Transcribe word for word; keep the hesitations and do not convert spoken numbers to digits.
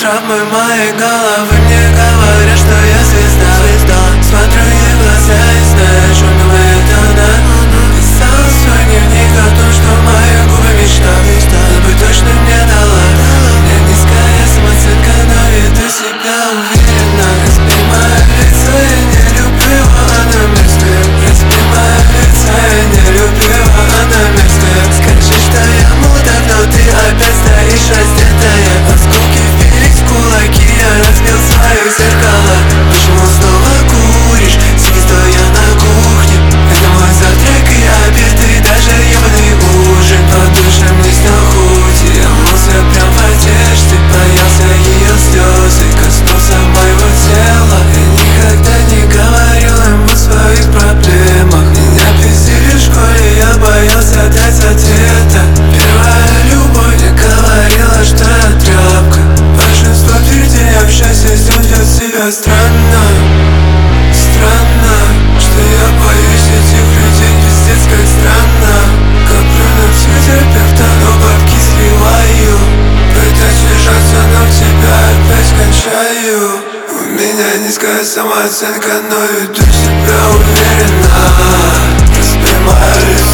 травмы моей головы мне говорят, что я звезда, звезда. Смотрю ей в глаза и знаю, что думает она. Писала в свой дневник о том, что мои губы мечта, но бы точно мне дала. У меня низкая самооценка, но веду себя уверенно. Разбей мое лицо, я не люблю его, она мерзкая. Разбей мое лицо, я не люблю его, она мерзкая. Скажи, что я мудак, но ты опять стоишь раздетая. Осколки впились в кулаки, я разбил свое зеркало. Почему снова куришь, сидя стоя на кухне? Это мой завтрак и обед, и даже ебаный ужин. По душе мне снял худи, я мылся прям в одежде. Боялся ее слез и коснулся моего тела. Я никогда не говорил им о своих проблемах. Меня пиздили в школе, я боялся дать ответа. Первая любовь мне говорила, что я тряпка. Большинство людей, общайся с ним, ведет себя странно. Странно, что я боюсь этих людей, пиздец как странно. Коплю на психотерапевта, но бабки сливаю. Пытаюсь лежаться, но в тебя опять кончаю. У меня низкая самооценка, но веду себя уверенно. Разбей мое лицо,